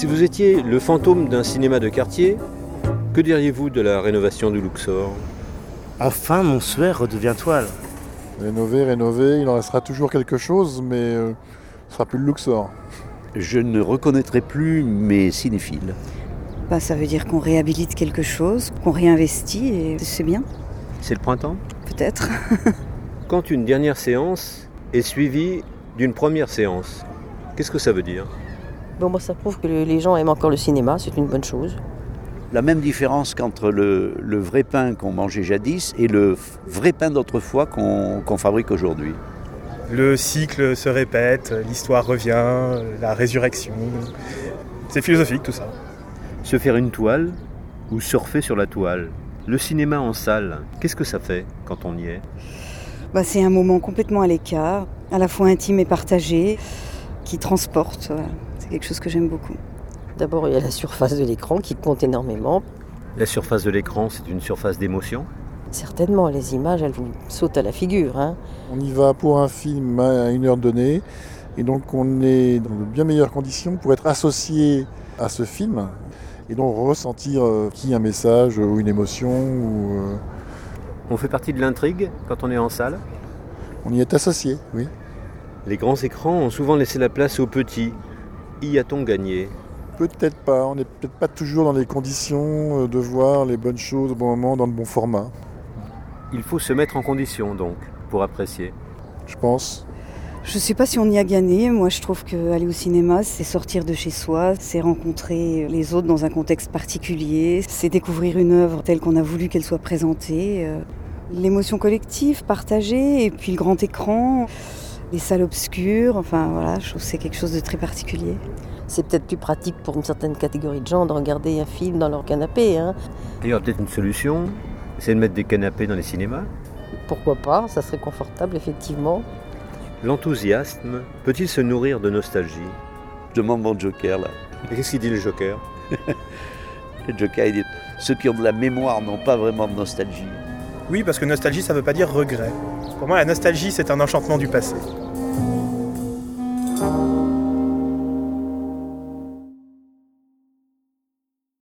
Si vous étiez le fantôme d'un cinéma de quartier, que diriez-vous de la rénovation du Luxor ? Enfin, mon souhait redevient toile. Rénover, il en restera toujours quelque chose, mais ce ne sera plus le Luxor. Je ne reconnaîtrai plus mes cinéphiles. Ça veut dire qu'on réhabilite quelque chose, qu'on réinvestit et c'est bien. C'est le printemps ? Peut-être. Quand une dernière séance est suivie d'une première séance, qu'est-ce que ça veut dire ? Moi, ça prouve que les gens aiment encore le cinéma, c'est une bonne chose. La même différence qu'entre le vrai pain qu'on mangeait jadis et le vrai pain d'autrefois qu'on fabrique aujourd'hui. Le cycle se répète, l'histoire revient, la résurrection. C'est philosophique tout ça. Se faire une toile ou surfer sur la toile. Le cinéma en salle, qu'est-ce que ça fait quand on y est ? C'est un moment complètement à l'écart, à la fois intime et partagé, qui transporte. Voilà. C'est quelque chose que j'aime beaucoup. D'abord, il y a la surface de l'écran qui compte énormément. La surface de l'écran, c'est une surface d'émotion ? Certainement, les images, elles vous sautent à la figure. On y va pour un film à une heure donnée, et donc on est dans de bien meilleures conditions pour être associé à ce film, et donc ressentir un message ou une émotion. On fait partie de l'intrigue quand on est en salle ? On y est associé, oui. Les grands écrans ont souvent laissé la place aux petits. Y a-t-on gagné ? Peut-être pas, on n'est peut-être pas toujours dans les conditions de voir les bonnes choses au bon moment, dans le bon format. Il faut se mettre en condition donc, pour apprécier. Je pense. Je ne sais pas si on y a gagné. Moi, je trouve qu'aller au cinéma, c'est sortir de chez soi, c'est rencontrer les autres dans un contexte particulier, c'est découvrir une œuvre telle qu'on a voulu qu'elle soit présentée. L'émotion collective, partagée, et puis le grand écran, les salles obscures, je trouve que c'est quelque chose de très particulier. C'est peut-être plus pratique pour une certaine catégorie de gens de regarder un film dans leur canapé. Il y aura peut-être une solution, c'est de mettre des canapés dans les cinémas. Pourquoi pas, ça serait confortable effectivement. L'enthousiasme peut-il se nourrir de nostalgie ? Je demande mon joker là. Et qu'est-ce qu'il dit le joker ? Le joker il dit ceux qui ont de la mémoire n'ont pas vraiment de nostalgie. Oui, parce que nostalgie, ça ne veut pas dire regret. Pour moi, la nostalgie, c'est un enchantement du passé.